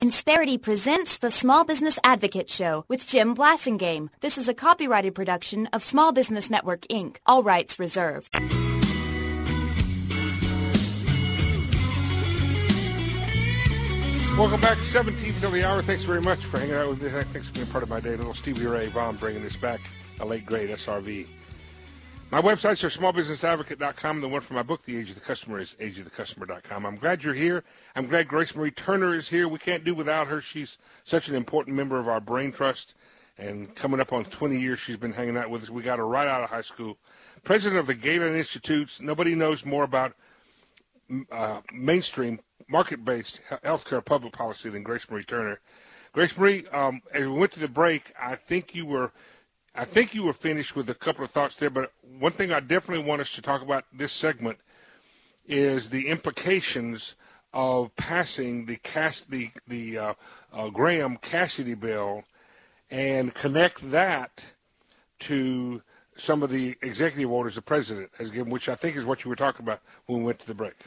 Insperity presents the Small Business Advocate Show with Jim Blasingame. This is a copyrighted production of Small Business Network, Inc. All rights reserved. Welcome back, 17 till the hour. Thanks very much for hanging out with me. Thanks for being part of my day. Little Stevie Ray Vaughan bringing this back, a late great SRV. My websites are smallbusinessadvocate.com. The one for my book, The Age of the Customer, is ageofthecustomer.com. I'm glad you're here. I'm glad Grace Marie Turner is here. We can't do without her. She's such an important member of our Brain Trust. And coming up on 20 years, she's been hanging out with us. We got her right out of high school. President of the Galen Institutes. Nobody knows more about mainstream, market-based healthcare public policy than Grace Marie Turner. Grace Marie, as we went to the break, I think you were finished with a couple of thoughts there, but one thing I definitely want us to talk about this segment is the implications of passing the Graham-Cassidy bill and connect that to some of the executive orders the president has given, which I think is what you were talking about when we went to the break.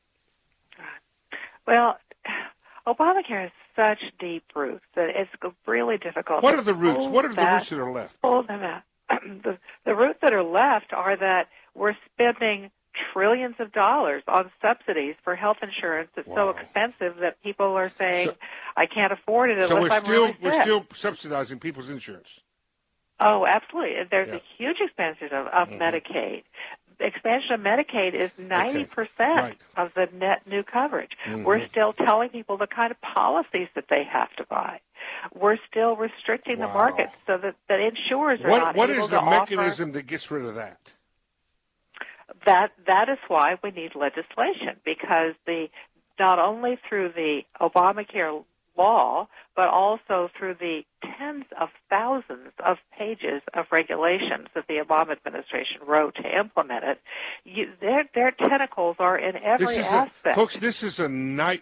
Well, Obamacare has such deep roots that it's really difficult. What are the roots? What are the roots that are left? Pull them out. The roots that are left are that we're spending trillions of dollars on subsidies for health insurance that's so expensive that people are saying, I can't afford it unless I'm really sick. We're still subsidizing people's insurance. Oh, absolutely. There's a huge expansion of Medicaid. The expansion of Medicaid is 90% of the net new coverage. We're still telling people the kind of policies that they have to buy. We're still restricting the market so that insurers are not able to offer. What is the mechanism that gets rid of that? That is why we need legislation, because not only through the Obamacare law, but also through the tens of thousands of pages of regulations that the Obama administration wrote to implement it, their tentacles are in every aspect. Folks, this is a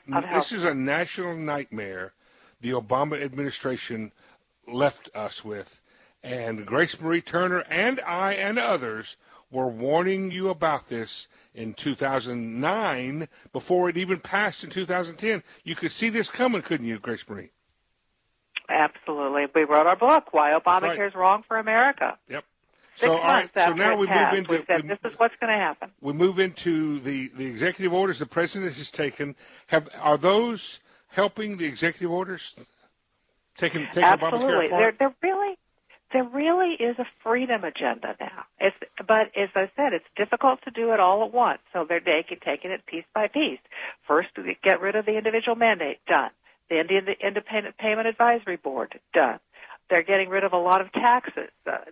national nightmare the Obama administration left us with, and Grace Marie Turner and I and others were warning you about this in 2009 before it even passed in 2010. You could see this coming, couldn't you, Grace Marie? Absolutely. We wrote our book, Why Obamacare is Wrong for America. Yep. 6 months after now we move into. We said, this is what's going to happen. We move into the executive orders the president has taken. Are those helping the executive orders? Taking Absolutely. Obamacare apart? There really is a freedom agenda now. But as I said, it's difficult to do it all at once. So they're taking it piece by piece. First, get rid of the individual mandate, done. The Independent Payment Advisory Board, done. They're getting rid of a lot of taxes.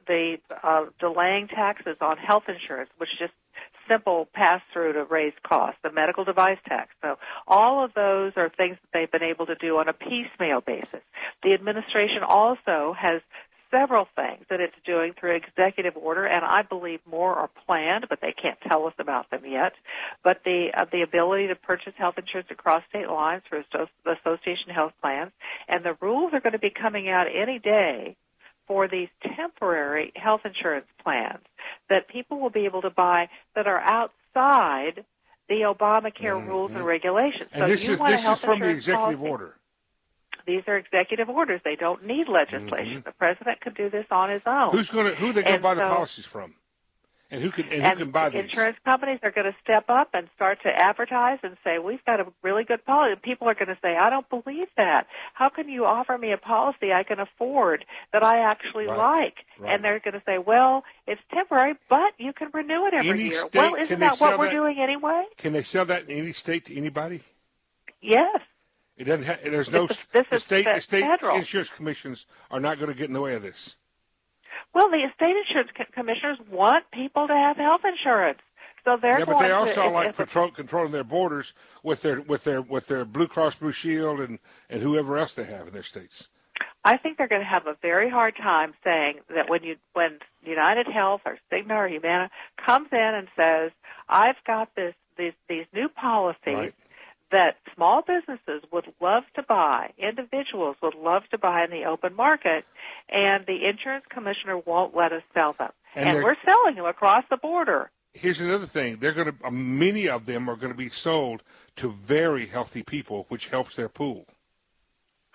Delaying taxes on health insurance, which is just simple pass-through to raise costs, the medical device tax. So all of those are things that they've been able to do on a piecemeal basis. The administration also has several things that it's doing through executive order, and I believe more are planned, but they can't tell us about them yet. But the ability to purchase health insurance across state lines through the association health plans, and the rules are going to be coming out any day for these temporary health insurance plans that people will be able to buy that are outside the Obamacare rules and regulations. And so this is from the executive order. These are executive orders. They don't need legislation. The president could do this on his own. Who are they going to buy the policies from? And who can buy these? Insurance companies are going to step up and start to advertise and say, we've got a really good policy. And people are going to say, I don't believe that. How can you offer me a policy I can afford that I actually like? Right. And they're going to say, well, it's temporary, but you can renew it every year. Well, isn't that what we're doing anyway? Can they sell that in any state to anybody? Yes. It doesn't. There's no. The state insurance commissions are not going to get in the way of this. Well, the state insurance commissioners want people to have health insurance, so they're but they also like controlling their borders with their Blue Cross Blue Shield and whoever else they have in their states. I think they're going to have a very hard time saying that when United Health or Cigna or Humana comes in and says, I've got these new policies that small businesses would love to buy, individuals would love to buy in the open market, and the insurance commissioner won't let us sell them. And we're selling them across the border. Here's another thing. Many of them are going to be sold to very healthy people, which helps their pool.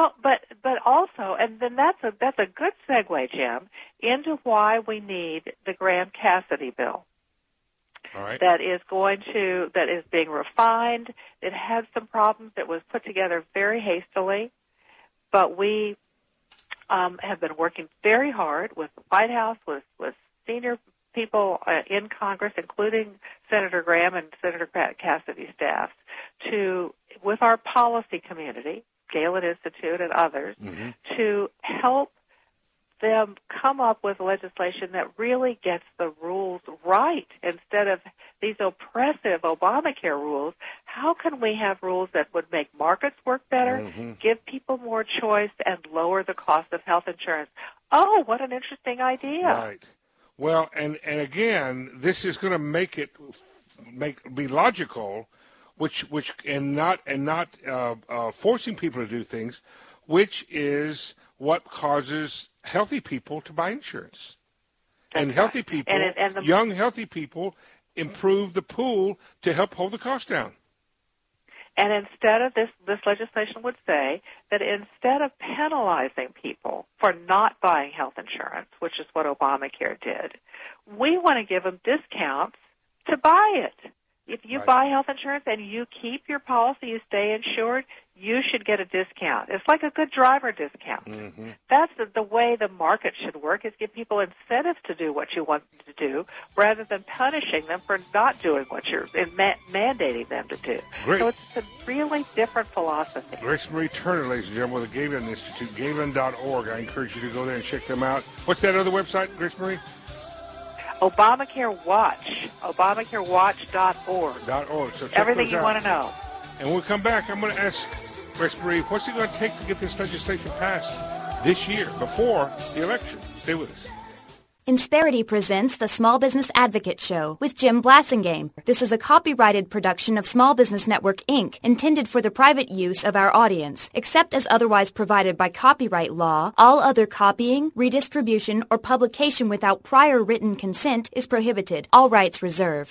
Well, but also, and then that's a good segue, Jim, into why we need the Graham Cassidy bill. All right. That is being refined. It had some problems. It was put together very hastily, but we have been working very hard with the White House, with senior people in Congress, including Senator Graham and Senator Cassidy's staff, with our policy community, Galen Institute and others, to help them come up with legislation that really gets the rules right instead of these oppressive Obamacare rules. How can we have rules that would make markets work better, give people more choice, and lower the cost of health insurance? Oh, what an interesting idea. Right. Well, and again, this is going to be logical, which not forcing people to do things, which is what causes healthy people to buy insurance. That's and healthy right. people, and young healthy people, improve the pool to help hold the cost down. And instead of this legislation would say that instead of penalizing people for not buying health insurance, which is what Obamacare did, we want to give them discounts to buy it. If you buy health insurance and you keep your policy, you stay insured, you should get a discount. It's like a good driver discount. That's the way the market should work, is give people incentives to do what you want them to do rather than punishing them for not doing what you're mandating them to do. Great. So it's a really different philosophy. Grace Marie Turner, ladies and gentlemen, with the Galen Institute, galen.org. I encourage you to go there and check them out. What's that other website, Grace Marie? Obamacare Watch, ObamacareWatch.org. So check everything those you out. want to know. And when we come back, I'm going to ask Grace Marie, what's it going to take to get this legislation passed this year, before the election? Stay with us. Insperity presents the Small Business Advocate Show with Jim Blasingame. This is a copyrighted production of Small Business Network, Inc., intended for the private use of our audience. Except as otherwise provided by copyright law, all other copying, redistribution, or publication without prior written consent is prohibited. All rights reserved.